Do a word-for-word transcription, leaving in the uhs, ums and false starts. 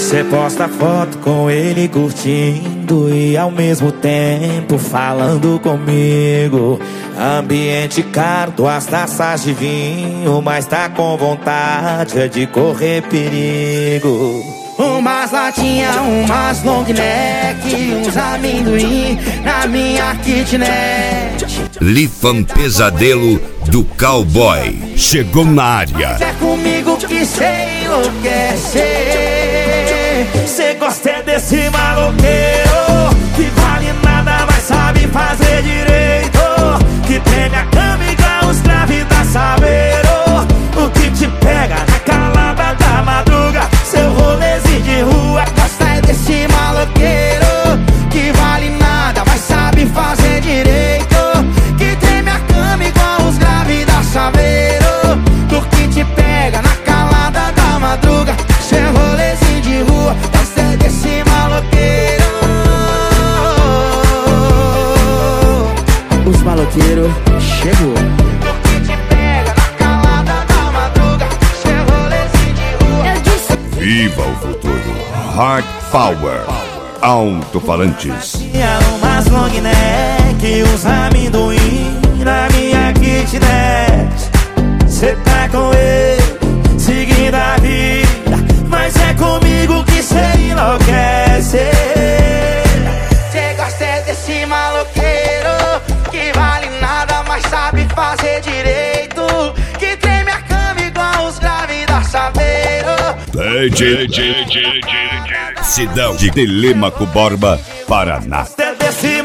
Cê posta foto com ele curtindo e ao mesmo tempo falando comigo. Ambiente caro, duas taças de vinho, mas tá com vontade de correr perigo. Umas latinhas, umas long neck, uns amendoim na minha kitnet. Lifan Pesadelo do Cowboy chegou na área. É comigo que cê enlouquecer. Cê gosta é desse maloqueiro que vale nada, mas sabe fazer direito, que treme a cama igual os grávidas saberam. O que te pega na calada da madruga, seu rolezinho de rua. Gosta é desse maloqueiro que vale nada, mas sabe fazer direito, que treme a cama igual os grávidas saberam. O que te pega na calada da madruga, seu rolezinho de rua. Gosta é desse maloqueiro. Os maloqueiros chegou. Viva o futuro. Hard Power. Alto-falantes. Umas long neck, uns amendoim na minha kitnet. Cê tá com ele, seguindo a vida, mas é comigo que cê enlouquece. Cê gosta é desse maloqueiro que vale nada, mas sabe fazer direito, que treme a cama igual os grávidas saberam. D J Sidão de Telêmaco Borba, Paraná. Desse